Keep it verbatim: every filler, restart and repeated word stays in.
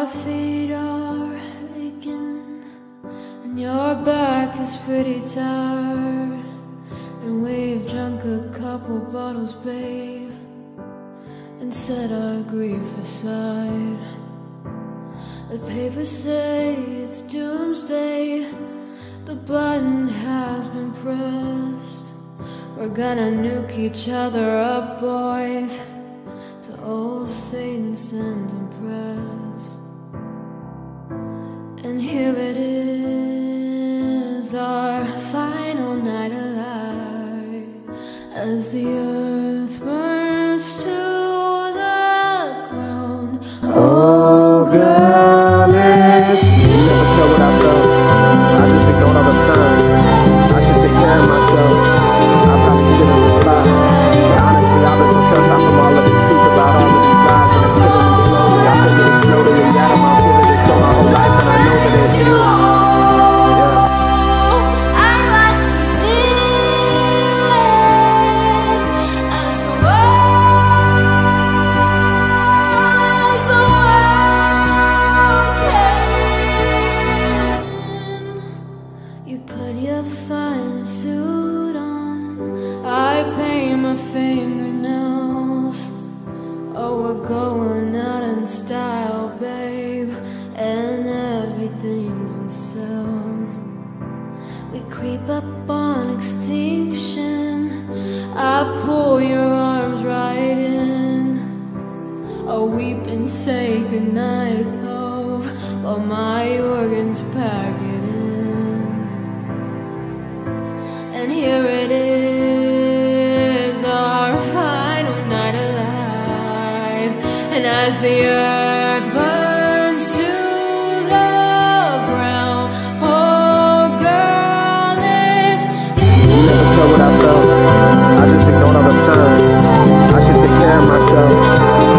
feet are aching and your back is pretty tired, and we've drunk a couple bottles, babe, and set our grief aside. The papers say it's doomsday, the button has been pressed. We're gonna nuke each other up, boys, to old Satan sends and press. And here it is, our final night alive, as the earth burns to the ground. Oh girl, it's you never care what I felt. I just ignored all the signs. I should take care of myself. I probably shouldn't reply. But honestly, I've been so stressed out from all of the truth about all of these lies, and it's killing me slowly. I feel it exploding in the atom. I'm feeling it show my whole life, and I know that it's you. Suit on, I paint my fingernails. Oh, we're going out in style, babe, and everything's on sale. We creep up on extinction, I pull your arms right in. I weep and say goodnight, love, while my organs pack it in. And here it is, our final night alive, and as the earth burns to the ground, oh girl, it's you never care what I felt. I just ignored all the signs. I should take care of myself.